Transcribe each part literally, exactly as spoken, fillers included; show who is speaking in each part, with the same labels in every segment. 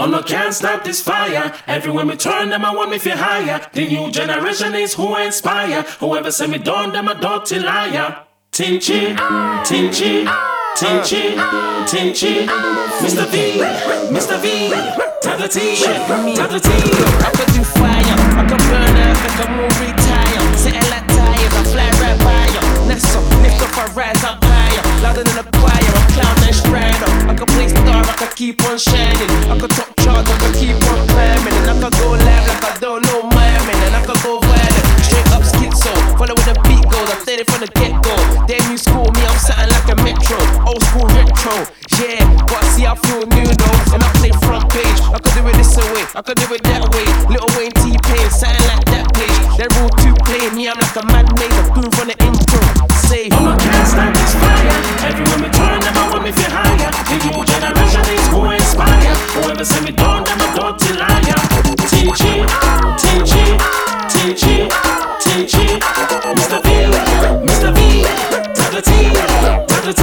Speaker 1: Oh no, can't stop this fire. Everywhere me turn, them I want me feel higher. The new generation is who I inspire. Whoever say me down, them a dirty liar. Tinchy, Tinchy, Tinchy, Tinchy, Mister V, Mister V, tap the T, tap the T.
Speaker 2: I could do fire, I could burn up, I could move retire. Sitting like tires, I fly right by you. Nessa, lift up, I rise up higher. Louder than a choir, I'm clown and strider. I could play star, I could keep on shining. I could top chart, I could keep on climbing. And I could go live like I don't know miming. And I could go violent, straight up schizo. Follow where the beat goes, I stayed it from the get-go. Then you school me, I'm something like a metro. Old school retro, yeah. But I see I feel new though. And I play front page, I could do it this way, I could do it that way. Little Wayne T-Pain, something like that page. They're all too plain, me I'm like a mad maze. A boom from the intro, safe.
Speaker 1: Oh no, can't stop this fire. Everywhere me turn, them I want me feel higher. The new generation is who I inspire. Whoever say me down, them a dirty liar. Tinchy, Tinchy, Tinchy, Tinchy, Mister V, Mister V, tap the T, tap the T.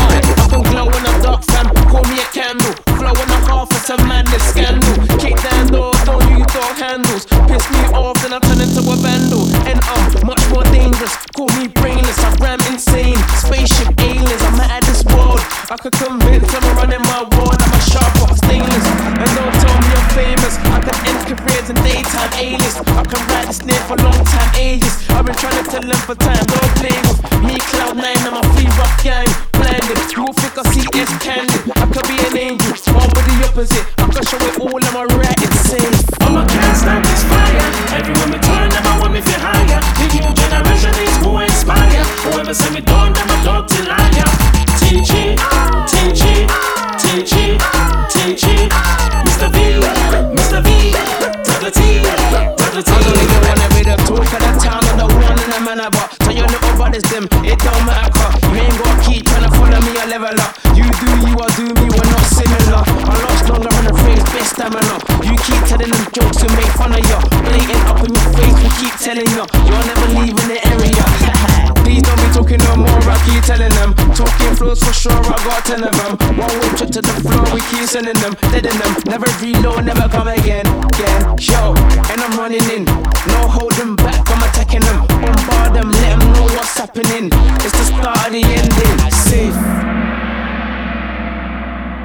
Speaker 2: I can glow in the dark, fam. Call me a candle. Flow in the half, it's a madness scandal. Kick down doors, don't use door handles. Piss me off, then I turn into a vandal. And I'm much more dangerous. Call me brainless, I ram insane. Spaceship aliens, I'm out of this world. I could convince them I'm running my world. I'm a sharp off stainless. And don't tell me I'm famous. I can end careers in daytime alias. I can ride the snake for long time ages. I've been trying to tell them for time. Don't play with me, Cloud nine, I'm a free rock gang. Blinded, you will think I see S candy. I could be an angel, or with the opposite. I can show it all, I'm a right insane.
Speaker 1: Oh no, can't stop this fire. Everywhere me turn, them I want me feel higher. The new generation is who I inspire. Whoever say me down, them a dirty liar. Tinchy, Tinchy, Tinchy, Tinchy, Mister V, Mister V, tap the T, tap the T.
Speaker 2: I don't even wanna be the talk of the town or the one in the manor, but so you know about this them, it don't matter. You ain't gonna keep trying to follow me or level up. You do you, I do me, we're not similar. I lost longer on the phrase, best stamina. You keep telling them jokes to make fun of you. Blatant up in your face, we keep telling you you're never leaving the area. Please don't be talking no more, I keep telling them. Talking flows for sure, I got ten of them. One way trip to the floor, we keep sending them. Dead in them, never reload, never come again. Again, show, and I'm running in.